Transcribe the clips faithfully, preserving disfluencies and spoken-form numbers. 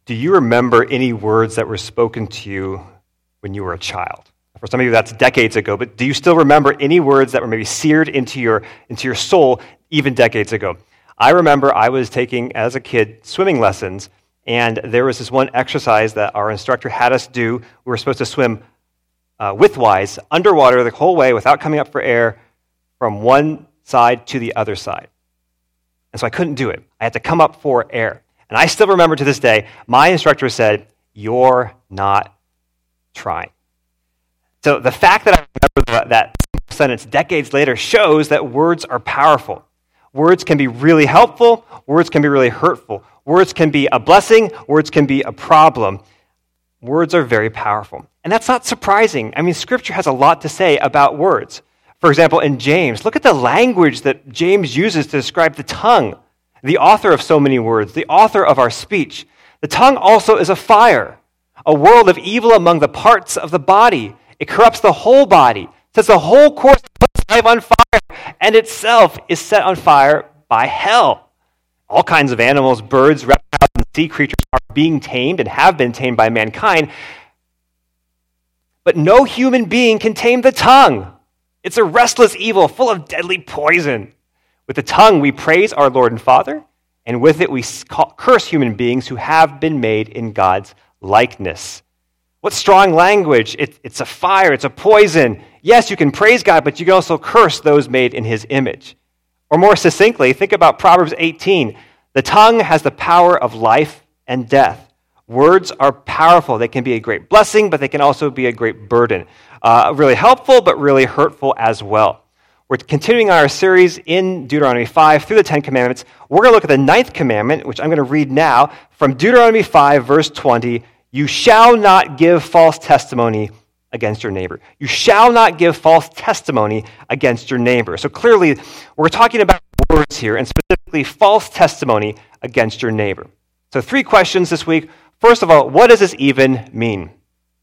Do you remember any words that were spoken to you when you were a child? For some of you, that's decades ago, but do you still remember any words that were maybe seared into your, into your soul even decades ago? I remember I was taking, as a kid, swimming lessons, and there was this one exercise that our instructor had us do. We were supposed to swim uh, widthwise, underwater the whole way without coming up for air from one side to the other side. And so I couldn't do it. I had to come up for air. And I still remember to this day, my instructor said, "You're not trying." So the fact that I remember that sentence decades later shows that words are powerful. Words can be really helpful. Words can be really hurtful. Words can be a blessing. Words can be a problem. Words are very powerful. And that's not surprising. I mean, Scripture has a lot to say about words. For example, in James, look at the language that James uses to describe the tongue, the author of so many words, the author of our speech. The tongue also is a fire, a world of evil among the parts of the body. It corrupts the whole body, sets the whole course of life on fire, and itself is set on fire by hell. All kinds of animals, birds, reptiles, and sea creatures are being tamed and have been tamed by mankind, but no human being can tame the tongue. It's a restless evil full of deadly poison. With the tongue, we praise our Lord and Father, and with it, we curse human beings who have been made in God's likeness. What strong language. It, it's a fire. It's a poison. Yes, you can praise God, but you can also curse those made in his image. Or more succinctly, think about Proverbs eighteen. The tongue has the power of life and death. Words are powerful. They can be a great blessing, but they can also be a great burden. Uh, really helpful, but really hurtful as well. We're continuing on our series in Deuteronomy five through the Ten Commandments. We're going to look at the ninth commandment, which I'm going to read now from Deuteronomy five, verse twenty. You shall not give false testimony against your neighbor. You shall not give false testimony against your neighbor. So clearly, we're talking about words here, and specifically false testimony against your neighbor. So three questions this week. First of all, what does this even mean?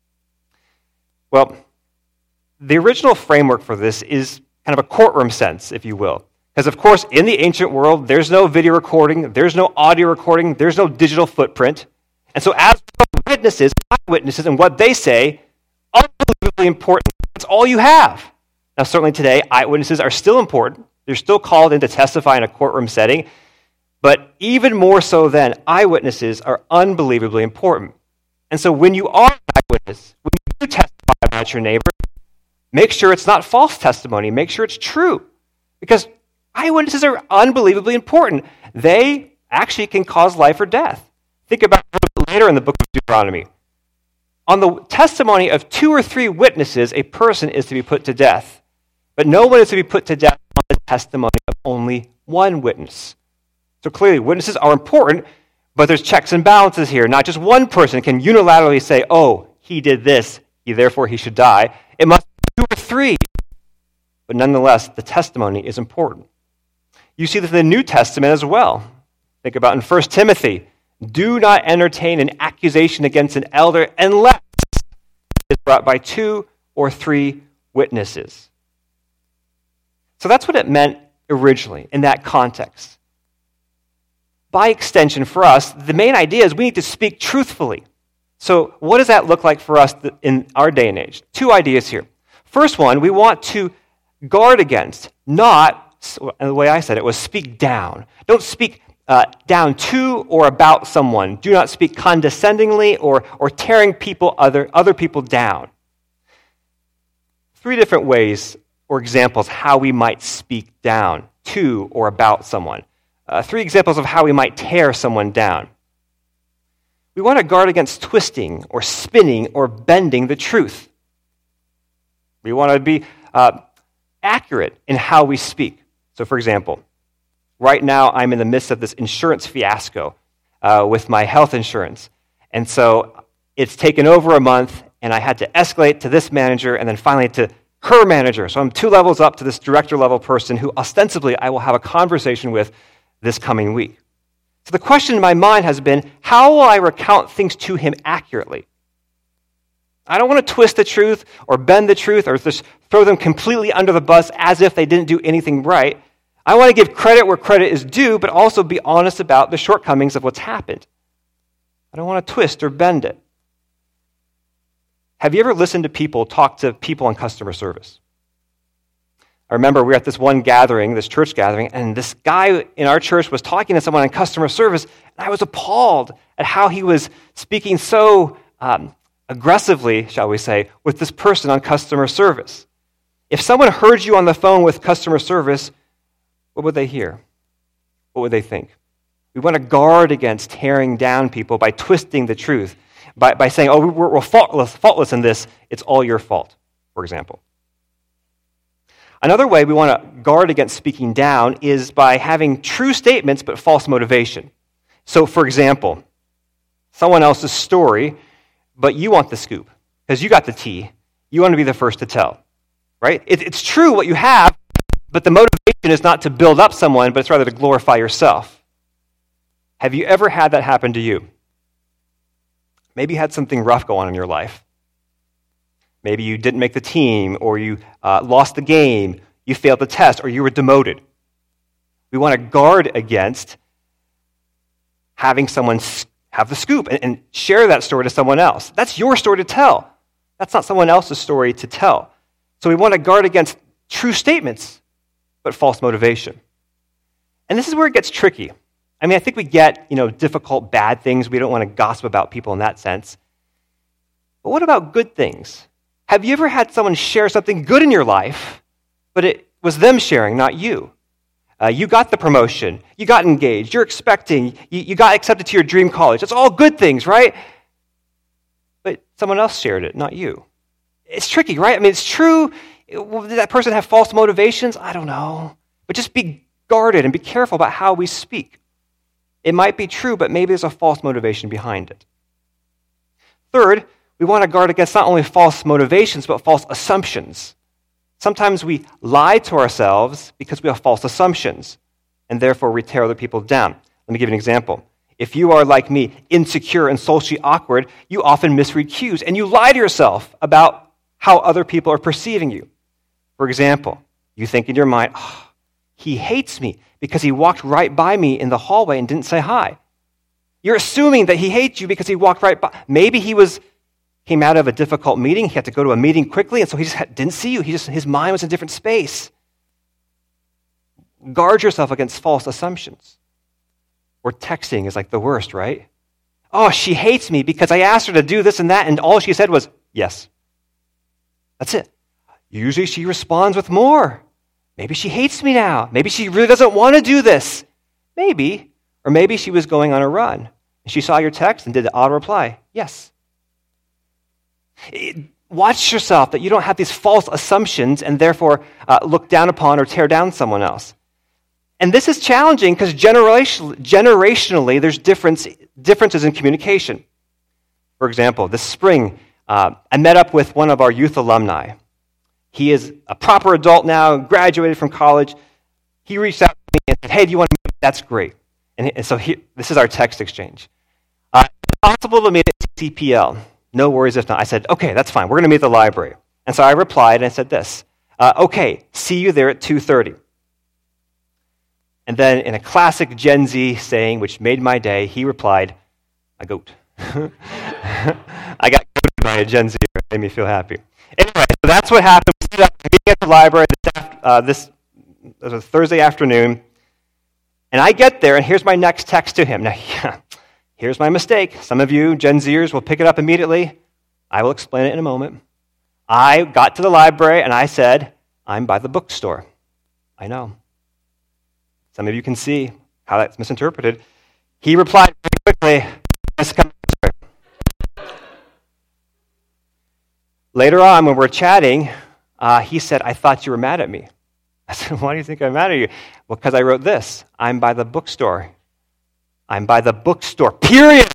Well, the original framework for this is kind of a courtroom sense, if you will. Because, of course, in the ancient world, there's no video recording, there's no audio recording, there's no digital footprint. And so as witnesses, eyewitnesses, and what they say, unbelievably important. That's all you have. Now, certainly today, eyewitnesses are still important. They're still called in to testify in a courtroom setting. But even more so then, eyewitnesses are unbelievably important. And so when you are an eyewitness, when you do testify about your neighbor, make sure it's not false testimony. Make sure it's true. Because eyewitnesses are unbelievably important. They actually can cause life or death. Think about it a little bit later in the book of Deuteronomy. On the testimony of two or three witnesses, a person is to be put to death. But no one is to be put to death on the testimony of only one witness. So clearly, witnesses are important, but there's checks and balances here. Not just one person can unilaterally say, oh, he did this, he, therefore he should die. It must be two or three. But nonetheless, the testimony is important. You see this in the New Testament as well. Think about in First Timothy. Do not entertain an accusation against an elder unless it is brought by two or three witnesses. So that's what it meant originally in that context. By extension, for us, the main idea is we need to speak truthfully. So what does that look like for us in our day and age? Two ideas here. First one, we want to guard against, not, and the way I said it was speak down. Don't speak Uh, down to or about someone. Do not speak condescendingly or, or tearing people other, other people down. Three different ways or examples how we might speak down to or about someone. Uh, three examples of how we might tear someone down. We want to guard against twisting or spinning or bending the truth. We want to be uh, accurate in how we speak. So for example, right now, I'm in the midst of this insurance fiasco uh, with my health insurance. And so it's taken over a month, and I had to escalate to this manager and then finally to her manager. So I'm two levels up to this director-level person who ostensibly I will have a conversation with this coming week. So the question in my mind has been, how will I recount things to him accurately? I don't want to twist the truth or bend the truth or just throw them completely under the bus as if they didn't do anything right. I want to give credit where credit is due, but also be honest about the shortcomings of what's happened. I don't want to twist or bend it. Have you ever listened to people talk to people in customer service? I remember we were at this one gathering, this church gathering, and this guy in our church was talking to someone in customer service, and I was appalled at how he was speaking so um, aggressively, shall we say, with this person on customer service. If someone heard you on the phone with customer service, what would they hear? What would they think? We want to guard against tearing down people by twisting the truth, by, by saying, oh, we're, we're faultless, faultless in this, it's all your fault, for example. Another way we want to guard against speaking down is by having true statements but false motivation. So, for example, someone else's story, but you want the scoop because you got the tea. You want to be the first to tell, right? It, it's true what you have, but the motivation is not to build up someone, but it's rather to glorify yourself. Have you ever had that happen to you? Maybe you had something rough go on in your life. Maybe you didn't make the team, or you uh, lost the game, you failed the test, or you were demoted. We want to guard against having someone have the scoop and, and share that story to someone else. That's your story to tell. That's not someone else's story to tell. So we want to guard against true statements, but false motivation. And this is where it gets tricky. I mean, I think we get, you know, difficult, bad things. We don't want to gossip about people in that sense. But what about good things? Have you ever had someone share something good in your life, but it was them sharing, not you? Uh, you got the promotion. You got engaged. You're expecting. You, you got accepted to your dream college. That's all good things, right? But someone else shared it, not you. It's tricky, right? I mean, it's true. Did that person have false motivations? I don't know. But just be guarded and be careful about how we speak. It might be true, but maybe there's a false motivation behind it. Third, we want to guard against not only false motivations, but false assumptions. Sometimes we lie to ourselves because we have false assumptions, and therefore we tear other people down. Let me give you an example. If you are, like me, insecure and socially awkward, you often misread cues, and you lie to yourself about how other people are perceiving you. For example, you think in your mind, oh, he hates me because he walked right by me in the hallway and didn't say hi. You're assuming that he hates you because he walked right by. Maybe he was came out of a difficult meeting. He had to go to a meeting quickly, and so he just had, didn't see you. He just his mind was in a different space. Guard yourself against false assumptions. Or texting is like the worst, right? Oh, she hates me because I asked her to do this and that, and all she said was, yes. That's it. Usually she responds with more. Maybe she hates me now. Maybe she really doesn't want to do this. Maybe. Or maybe she was going on a run, and she saw your text and did the auto reply, yes. Watch yourself that you don't have these false assumptions and therefore uh, look down upon or tear down someone else. And this is challenging because generation, generationally there's difference, differences in communication. For example, this spring, uh, I met up with one of our youth alumni. He is a proper adult now, graduated from college. He reached out to me and said, hey, do you want to meet? That's great. And, and so he, this is our text exchange. Uh, it's possible to meet at C P L. No worries if not. I said, okay, that's fine. We're going to meet at the library. And so I replied and I said this, uh, okay, see you there at two thirty. And then in a classic Gen Z saying, which made my day, he replied, a goat. I got goated by a Gen Z. It made me feel happy. Anyway, so that's what happened. We ended up meeting at the library this, uh, this, this was Thursday afternoon. And I get there, and here's my next text to him. Now, yeah, here's my mistake. Some of you Gen Zers will pick it up immediately. I will explain it in a moment. I got to the library, and I said, I'm by the bookstore. I know. Some of you can see how that's misinterpreted. He replied very quickly, "Let's come this way." Later on, when we're chatting, uh, he said, I thought you were mad at me. I said, why do you think I'm mad at you? Well, because I wrote this. I'm by the bookstore. I'm by the bookstore, period.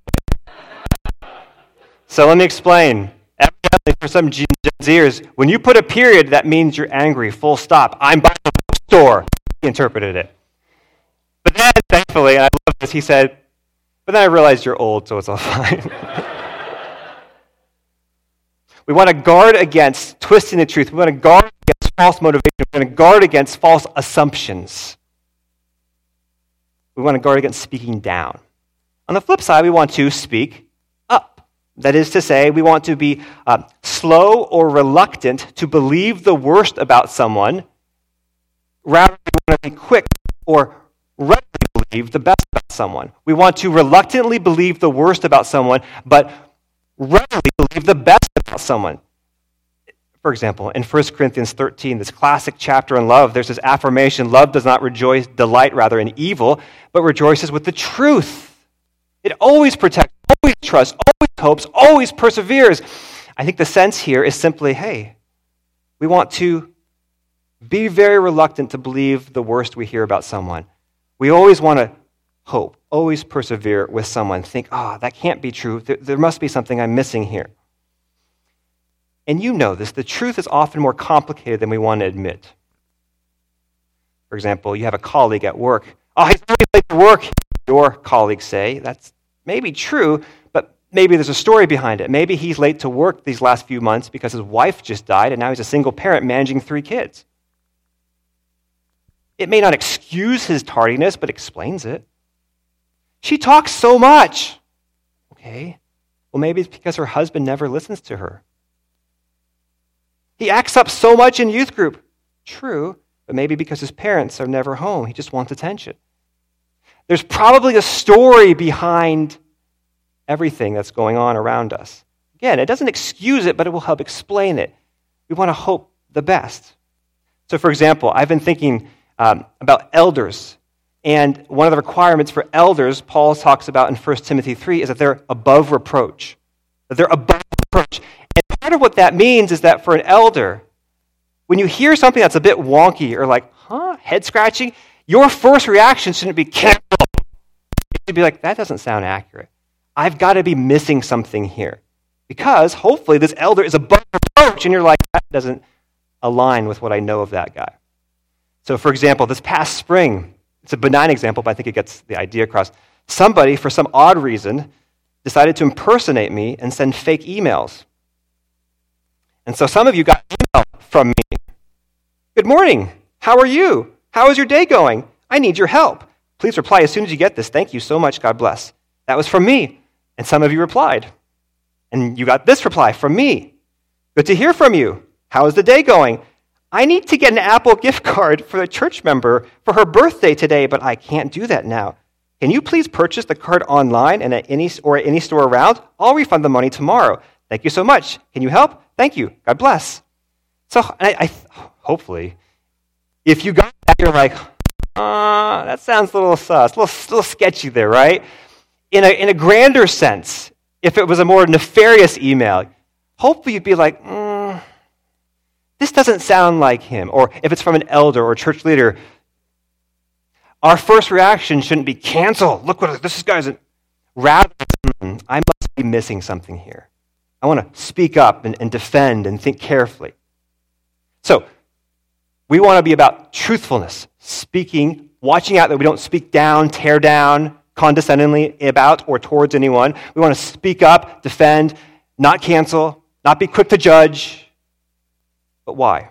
So let me explain. Evidently, for some Gen Zers, when you put a period, that means you're angry, full stop. I'm by the bookstore. He interpreted it. But then, thankfully, and I love this, he said, but then I realized you're old, so it's all fine. We want to guard against twisting the truth. We want to guard against false motivation. We want to guard against false assumptions. We want to guard against speaking down. On the flip side, we want to speak up. That is to say, we want to be uh, slow or reluctant to believe the worst about someone, rather than we want to be quick or readily believe the best about someone. We want to reluctantly believe the worst about someone, but readily believe the best about someone. For example, in First Corinthians thirteen, this classic chapter on love, there's this affirmation, love does not rejoice, delight rather in evil, but rejoices with the truth. It always protects, always trusts, always hopes, always perseveres. I think the sense here is simply, hey, we want to be very reluctant to believe the worst we hear about someone. We always want to hope, always persevere with someone. Think, ah, oh, that can't be true. There, there must be something I'm missing here. And you know this, the truth is often more complicated than we want to admit. For example, you have a colleague at work. Oh, he's always late to work, your colleagues say. That's maybe true, but maybe there's a story behind it. Maybe he's late to work these last few months because his wife just died and now he's a single parent managing three kids. It may not excuse his tardiness, but explains it. She talks so much. Okay, well, maybe it's because her husband never listens to her. He acts up so much in youth group. True, but maybe because his parents are never home. He just wants attention. There's probably a story behind everything that's going on around us. Again, it doesn't excuse it, but it will help explain it. We want to hope the best. So, for example, I've been thinking um, about elders. And one of the requirements for elders, Paul talks about in First Timothy three, is that they're above reproach. That they're above reproach. And part of what that means is that for an elder, when you hear something that's a bit wonky or like, huh, head-scratching, your first reaction shouldn't be cancel. It should be like, that doesn't sound accurate. I've got to be missing something here. Because hopefully this elder is above reproach, and you're like, that doesn't align with what I know of that guy. So, for example, this past spring, it's a benign example, but I think it gets the idea across. Somebody, for some odd reason, decided to impersonate me and send fake emails. And so some of you got email from me. Good morning. How are you? How is your day going? I need your help. Please reply as soon as you get this. Thank you so much. God bless. That was from me. And some of you replied. And you got this reply from me. Good to hear from you. How is the day going? I need to get an Apple gift card for a church member for her birthday today, but I can't do that now. Can you please purchase the card online and at any or at any store around? I'll refund the money tomorrow. Thank you so much. Can you help? Thank you. God bless. So I, I hopefully, if you got that, you're like, ah, that sounds a little sus, a little, little sketchy there, right? In a in a grander sense, if it was a more nefarious email, hopefully you'd be like, mm, this doesn't sound like him. Or if it's from an elder or church leader, our first reaction shouldn't be cancel. Look what this guy's. Rather, mm, I must be missing something here. I want to speak up and, and defend and think carefully. So, we want to be about truthfulness, speaking, watching out that we don't speak down, tear down, condescendingly about or towards anyone. We want to speak up, defend, not cancel, not be quick to judge. But why?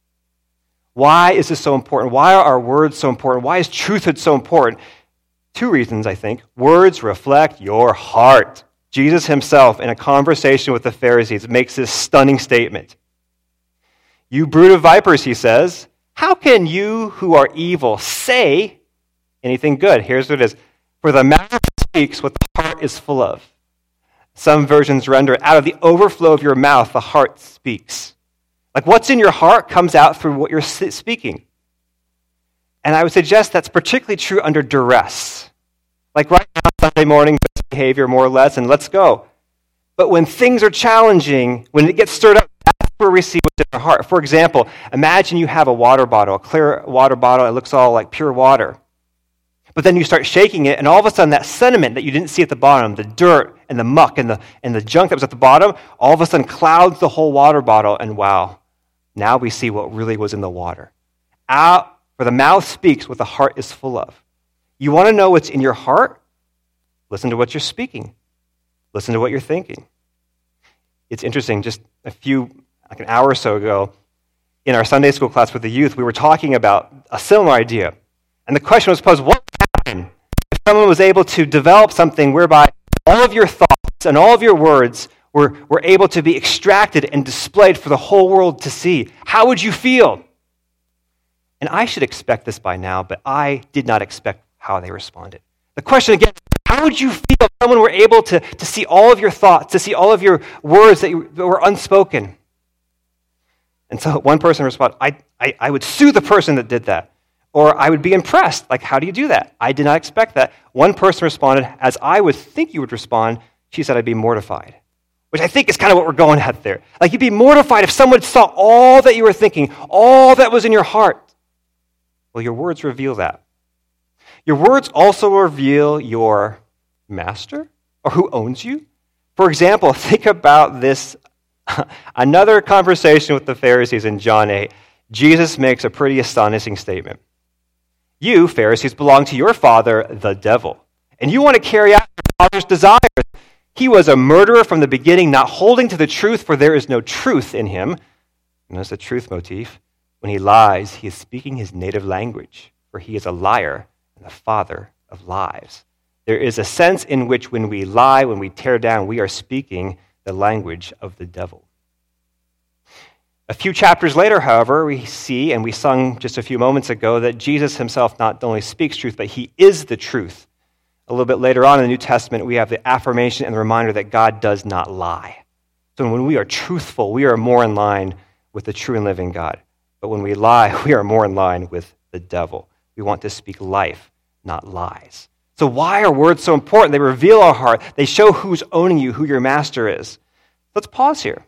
Why is this so important? Why are our words so important? Why is truthhood so important? Two reasons, I think. Words reflect your heart. Jesus himself, in a conversation with the Pharisees, makes this stunning statement. You brood of vipers, he says, how can you who are evil say anything good? Here's what it is. For the mouth speaks what the heart is full of. Some versions render it, out of the overflow of your mouth, the heart speaks. Like what's in your heart comes out through what you're speaking. And I would suggest that's particularly true under duress. Like right now, Sunday morning, best behavior, more or less, and let's go. But when things are challenging, when it gets stirred up, that's where we see what's in our heart. For example, imagine you have a water bottle, a clear water bottle, it looks all like pure water. But then you start shaking it, and all of a sudden that sediment that you didn't see at the bottom, the dirt and the muck and the, and the junk that was at the bottom, all of a sudden clouds the whole water bottle, and wow, now we see what really was in the water. Out, for the mouth speaks what the heart is full of. You want to know what's in your heart? Listen to what you're speaking. Listen to what you're thinking. It's interesting, just a few, like an hour or so ago, in our Sunday school class with the youth, we were talking about a similar idea. And the question was posed, what would happen if someone was able to develop something whereby all of your thoughts and all of your words were, were able to be extracted and displayed for the whole world to see, how would you feel? And I should expect this by now, but I did not expect how they responded. The question again, how would you feel if someone were able to, to see all of your thoughts, to see all of your words that, you, that were unspoken? And so one person responded, I, I, I would sue the person that did that. Or I would be impressed. Like, how do you do that? I did not expect that. One person responded, as I would think you would respond, she said, I'd be mortified. Which I think is kind of what we're going at there. Like, you'd be mortified if someone saw all that you were thinking, all that was in your heart. Well, your words reveal that. Your words also reveal your master or who owns you. For example, think about this. Another conversation with the Pharisees in John eight. Jesus makes a pretty astonishing statement. You, Pharisees, belong to your father, the devil, and you want to carry out your father's desires. He was a murderer from the beginning, not holding to the truth, for there is no truth in him. And that's the truth motif. When he lies, he is speaking his native language, for he is a liar and the father of lies. There is a sense in which when we lie, when we tear down, we are speaking the language of the devil. A few chapters later, however, we see, and we sung just a few moments ago, that Jesus himself not only speaks truth, but he is the truth. A little bit later on in the New Testament, we have the affirmation and the reminder that God does not lie. So when we are truthful, we are more in line with the true and living God. But when we lie, we are more in line with the devil. We want to speak life, not lies. So why are words so important? They reveal our heart. They show who's owning you, who your master is. Let's pause here.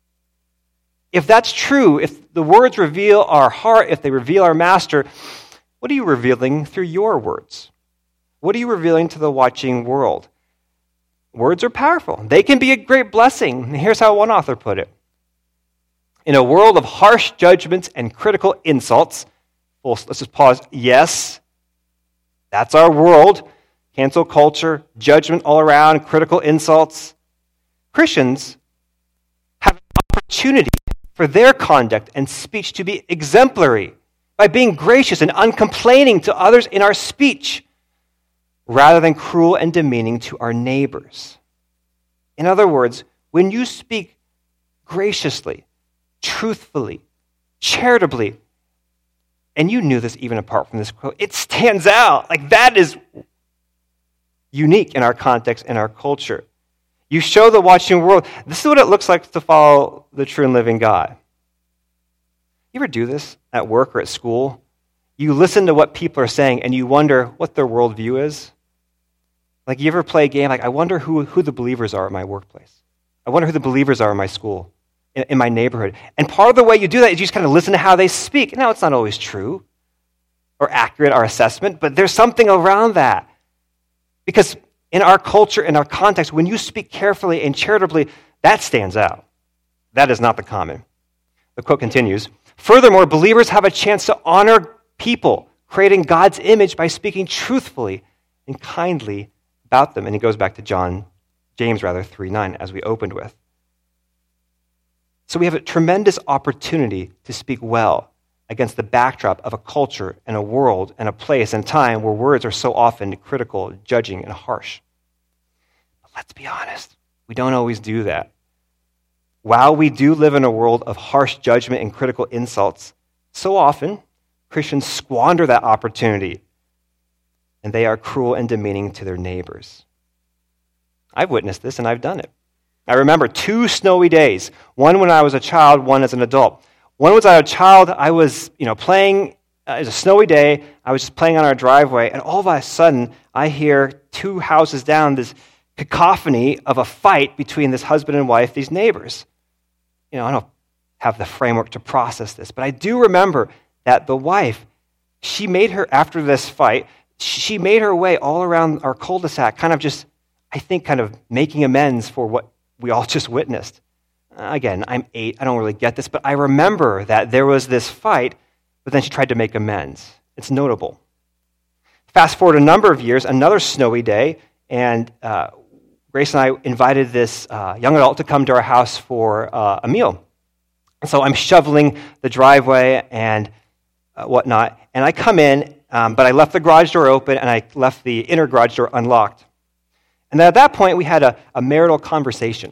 If that's true, if the words reveal our heart, if they reveal our master, what are you revealing through your words? What are you revealing to the watching world? Words are powerful. They can be a great blessing. Here's how one author put it. In a world of harsh judgments and critical insults, well, let's just pause. Yes, that's our world. Cancel culture, judgment all around, critical insults. Christians have an opportunity for their conduct and speech to be exemplary by being gracious and uncomplaining to others in our speech, rather than cruel and demeaning to our neighbors. In other words, when you speak graciously, truthfully, charitably, and you knew this even apart from this quote, it stands out. Like, that is unique in our context, in our culture. You show the watching world, this is what it looks like to follow the true and living God. You ever do this at work or at school? You listen to what people are saying and you wonder what their worldview is. Like, you ever play a game like, I wonder who, who the believers are at my workplace. I wonder who the believers are in my school, in, in my neighborhood. And part of the way you do that is you just kind of listen to how they speak. Now, it's not always true or accurate, our assessment, but there's something around that. Because in our culture, in our context, when you speak carefully and charitably, that stands out. That is not the common. The quote continues, furthermore, believers have a chance to honor people, creating God's image by speaking truthfully and kindly about them. And he goes back to John, James rather, three nine, as we opened with. So we have a tremendous opportunity to speak well against the backdrop of a culture and a world and a place and time where words are so often critical, judging, and harsh. But let's be honest, we don't always do that. While we do live in a world of harsh judgment and critical insults, so often Christians squander that opportunity, and they are cruel and demeaning to their neighbors. I've witnessed this, and I've done it. I remember two snowy days, one when I was a child, one as an adult. One was as a child, I was, you know, playing, uh, it was a snowy day, I was just playing on our driveway, and all of a sudden, I hear two houses down this cacophony of a fight between this husband and wife, these neighbors. You know, I don't have the framework to process this, but I do remember that the wife, she made her, after this fight, she made her way all around our cul-de-sac, kind of just, I think, kind of making amends for what we all just witnessed. Again, I'm eight, I don't really get this, but I remember that there was this fight, but then she tried to make amends. It's notable. Fast forward a number of years, another snowy day, and uh, Grace and I invited this uh, young adult to come to our house for uh, a meal. And so I'm shoveling the driveway and uh, whatnot, and I come in, um, but I left the garage door open and I left the inner garage door unlocked. And then at that point, we had a, a marital conversation.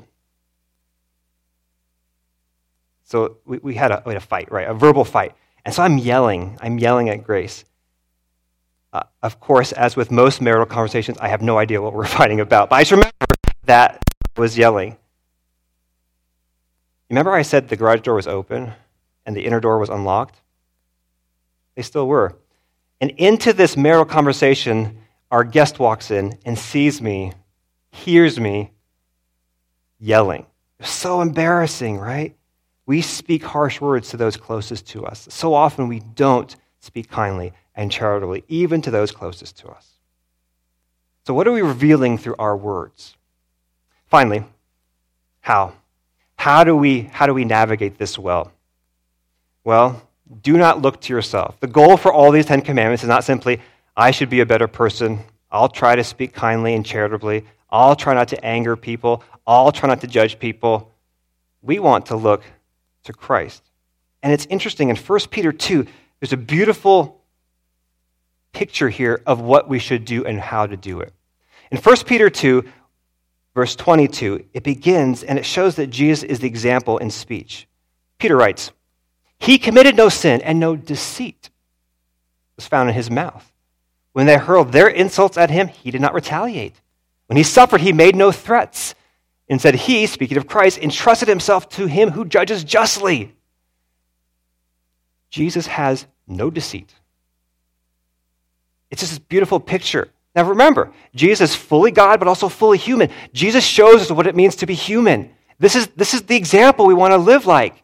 So we, we, had a, we had a fight, right? A verbal fight. And so I'm yelling. I'm yelling at Grace. Uh, of course, as with most marital conversations, I have no idea what we're fighting about. But I just remember that I was yelling. Remember I said the garage door was open and the inner door was unlocked? They still were. And into this marital conversation, our guest walks in and sees me, hears me yelling. It's so embarrassing, right? We speak harsh words to those closest to us. So often we don't speak kindly and charitably, even to those closest to us. So what are we revealing through our words? Finally, how? How do we, how do we navigate this well? Well, do not look to yourself. The goal for all these Ten Commandments is not simply, I should be a better person. I'll try to speak kindly and charitably. I'll try not to anger people. I'll try not to judge people. We want to look to Christ. And it's interesting, in First Peter two, there's a beautiful picture here of what we should do and how to do it. In First Peter two, verse twenty-two, it begins and it shows that Jesus is the example in speech. Peter writes, he committed no sin and no deceit was found in his mouth. When they hurled their insults at him, he did not retaliate. When he suffered, he made no threats. Instead, he, speaking of Christ, entrusted himself to him who judges justly. Jesus has no deceit. It's just this beautiful picture. Now remember, Jesus is fully God, but also fully human. Jesus shows us what it means to be human. This is, this is the example we want to live like.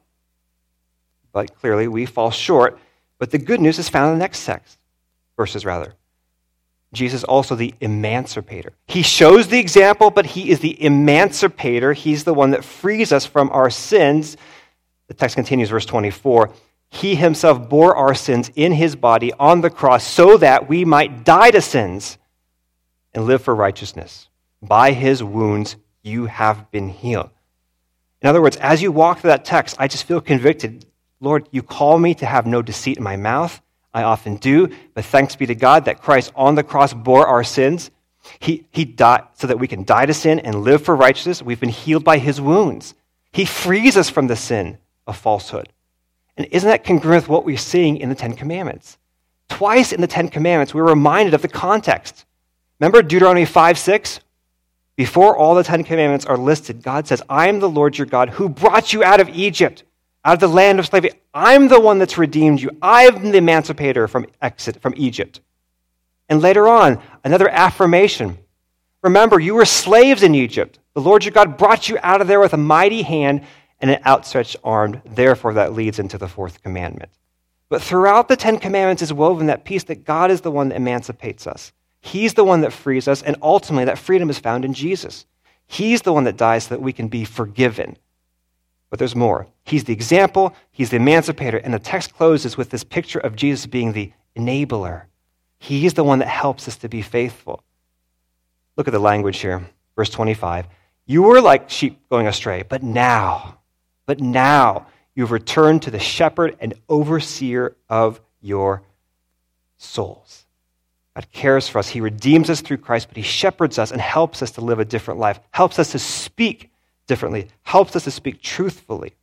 But clearly we fall short. But the good news is found in the next text, verses rather. Jesus is also the emancipator. He shows the example, but he is the emancipator. He's the one that frees us from our sins. The text continues, verse twenty-four. He himself bore our sins in his body on the cross so that we might die to sins and live for righteousness. By his wounds you have been healed. In other words, as you walk through that text, I just feel convicted. Lord, you call me to have no deceit in my mouth. I often do, but thanks be to God that Christ on the cross bore our sins. He, he died so that we can die to sin and live for righteousness. We've been healed by his wounds. He frees us from the sin of falsehood. And isn't that congruent with what we're seeing in the Ten Commandments? Twice in the Ten Commandments, we're reminded of the context. Remember Deuteronomy five six? Before all the Ten Commandments are listed, God says, I am the Lord your God who brought you out of Egypt, out of the land of slavery. I'm the one that's redeemed you. I'm the emancipator from exit from Egypt. And later on, another affirmation. Remember, you were slaves in Egypt. The Lord your God brought you out of there with a mighty hand and an outstretched arm. Therefore, that leads into the fourth commandment. But throughout the Ten Commandments is woven that piece that God is the one that emancipates us. He's the one that frees us, and ultimately that freedom is found in Jesus. He's the one that dies so that we can be forgiven. But there's more. He's the example, he's the emancipator, and the text closes with this picture of Jesus being the enabler. He's the one that helps us to be faithful. Look at the language here, verse twenty-five. You were like sheep going astray, but now, but now you've returned to the shepherd and overseer of your souls. God cares for us. He redeems us through Christ, but he shepherds us and helps us to live a different life, helps us to speak differently, helps us to speak truthfully.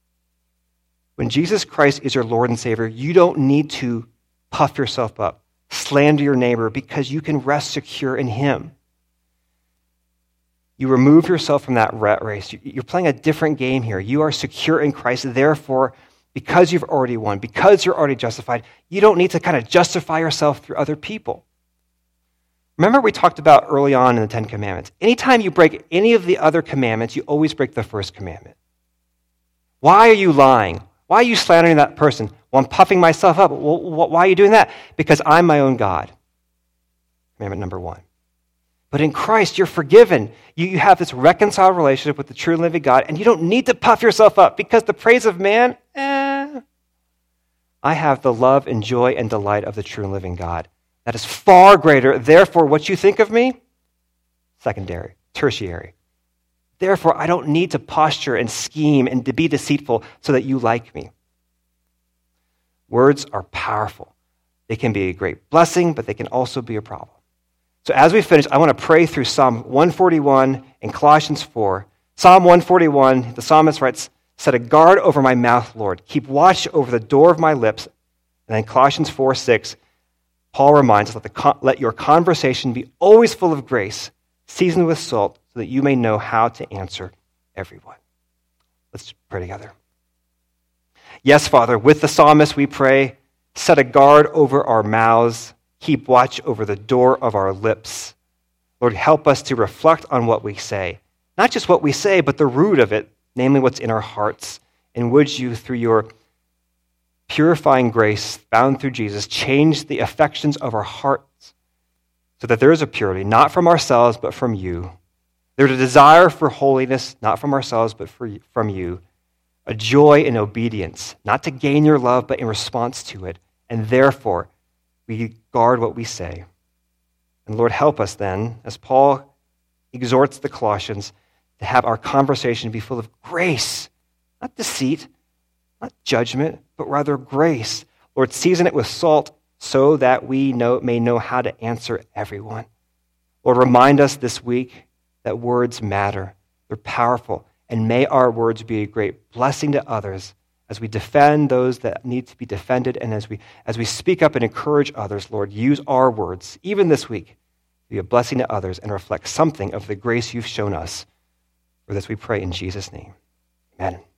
When Jesus Christ is your Lord and Savior, you don't need to puff yourself up, slander your neighbor, because you can rest secure in him. You remove yourself from that rat race. You're playing a different game here. You are secure in Christ. Therefore, because you've already won, because you're already justified, you don't need to kind of justify yourself through other people. Remember we talked about early on in the Ten Commandments. Anytime you break any of the other commandments, you always break the first commandment. Why are you lying? Why are you slandering that person? Well, I'm puffing myself up. Well, why are you doing that? Because I'm my own God. Commandment number one. But in Christ, you're forgiven. You, you have this reconciled relationship with the true and living God, and you don't need to puff yourself up because the praise of man, eh. I have the love and joy and delight of the true and living God. That is far greater. Therefore, what you think of me, secondary, tertiary. Therefore, I don't need to posture and scheme and to be deceitful so that you like me. Words are powerful. They can be a great blessing, but they can also be a problem. So as we finish, I want to pray through Psalm one forty-one and Colossians four. Psalm one forty-one, the psalmist writes, "Set a guard over my mouth, Lord. Keep watch over the door of my lips." And then Colossians four six, Paul reminds us, let, the, let your conversation be always full of grace, seasoned with salt, so that you may know how to answer everyone. Let's pray together. Yes, Father, with the psalmist we pray, set a guard over our mouths, keep watch over the door of our lips. Lord, help us to reflect on what we say. Not just what we say, but the root of it, namely what's in our hearts. And would you, through your purifying grace found through Jesus, change the affections of our hearts so that there is a purity, not from ourselves, but from you. There's a desire for holiness, not from ourselves, but for, from you. A joy in obedience, not to gain your love, but in response to it. And therefore, we guard what we say. And Lord, help us then, as Paul exhorts the Colossians, to have our conversation be full of grace, not deceit, not judgment, but rather grace. Lord, season it with salt so that we know, may know how to answer everyone. Lord, remind us this week that words matter. They're powerful. And may our words be a great blessing to others as we defend those that need to be defended, and as we as we speak up and encourage others. Lord, use our words, even this week, to be a blessing to others and reflect something of the grace you've shown us. For this we pray in Jesus' name. Amen.